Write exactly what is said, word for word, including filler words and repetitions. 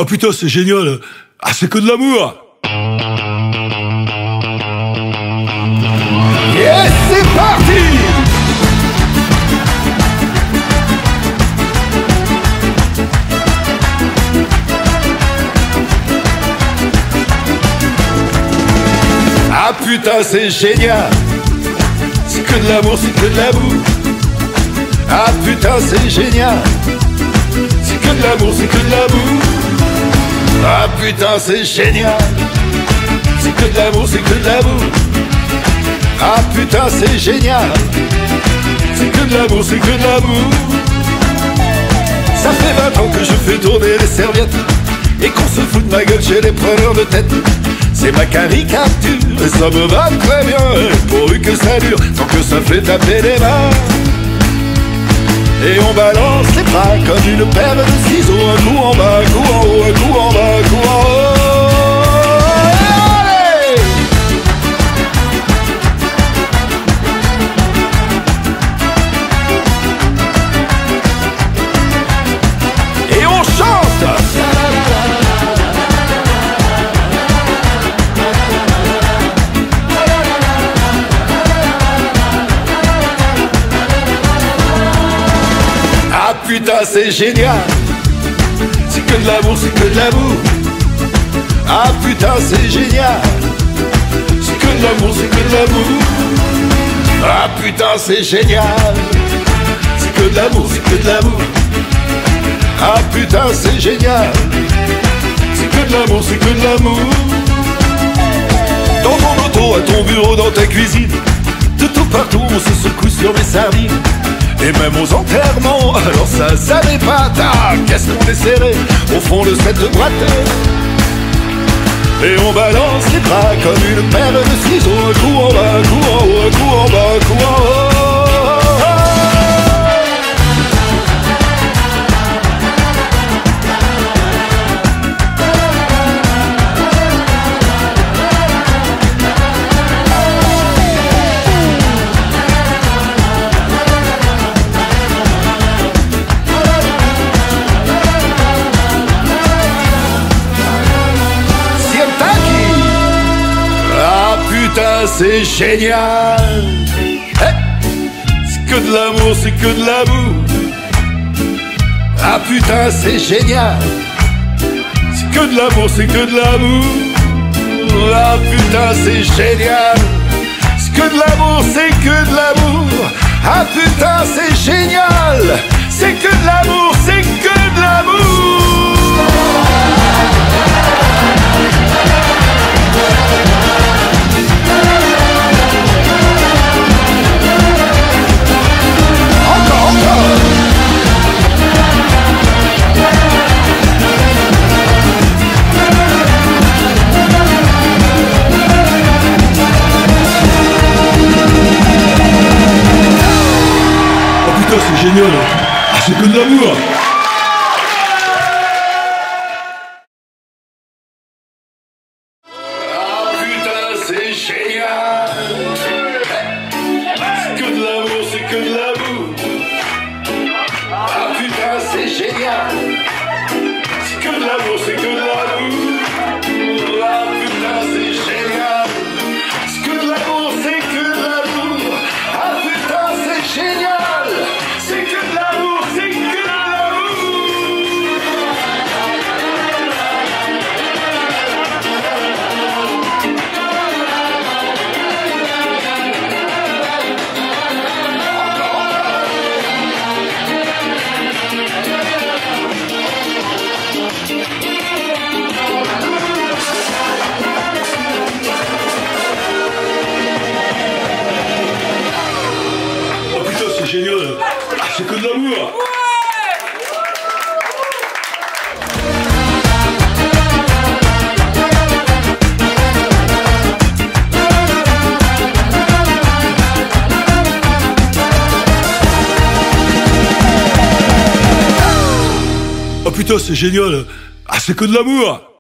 Oh putain, c'est génial. Ah, c'est que de l'amour. Yes, c'est parti. Ah putain, c'est génial. C'est que de l'amour, c'est que de l'amour. Ah putain, c'est génial. C'est que de l'amour, c'est que de l'amour. Ah putain, c'est génial. C'est que de l'amour, c'est que de l'amour. Ah putain, c'est génial. C'est que de l'amour, c'est que de l'amour. Ça fait vingt ans que je fais tourner les serviettes et qu'on se fout de ma gueule chez les preneurs de tête. C'est ma caricature et ça me va très bien, pourvu que ça dure, tant que ça fait taper les mains. Et on balance les bras comme une paire de ciseaux, un coup en bas, un coup en haut, un coup en bas, un coup en haut. Allez! Et on chante! Ah putain, c'est génial. C'est que de l'amour, c'est que de l'amour. Ah putain, c'est génial. C'est que de l'amour, c'est que de l'amour. Ah putain, c'est génial. C'est que de l'amour, c'est que de l'amour. Ah putain, c'est génial. C'est que de l'amour, c'est que de l'amour. Dans ton auto, à ton bureau, dans ta cuisine, de tout partout, on se secoue sur les sardines. Et même aux enterrements, alors ça, ça n'est pas tard. Qu'est-ce qu'on est serré au fond de cette boîte. Et on balance les bras comme une paire de ciseaux. Un coup en bas, un coup en haut, un coup en bas, un coup en haut. Putain, c'est génial. Hey, c'est que de l'amour, c'est que de l'amour. Ah putain, c'est génial. C'est que de l'amour, c'est que de l'amour. Ah putain, c'est génial. C'est que de l'amour, c'est que de l'amour. Ah putain, c'est génial. C'est que de l'amour, c'est que de l'amour. C'est génial. Ah, c'est que de l'amour. Ah putain, c'est génial. C'est que de l'amour, c'est que de l'amour. Ah putain, c'est génial. C'est que de l'amour, c'est que de l'amour. Ah putain, c'est génial. C'est que de l'amour, c'est que de l'amour. Ah putain, c'est génial. C'est que de l'amour, c'est que de l'amour. Oh putain, c'est génial. Ah, c'est que de l'amour. Oh putain, c'est génial. Ah, c'est que de l'amour.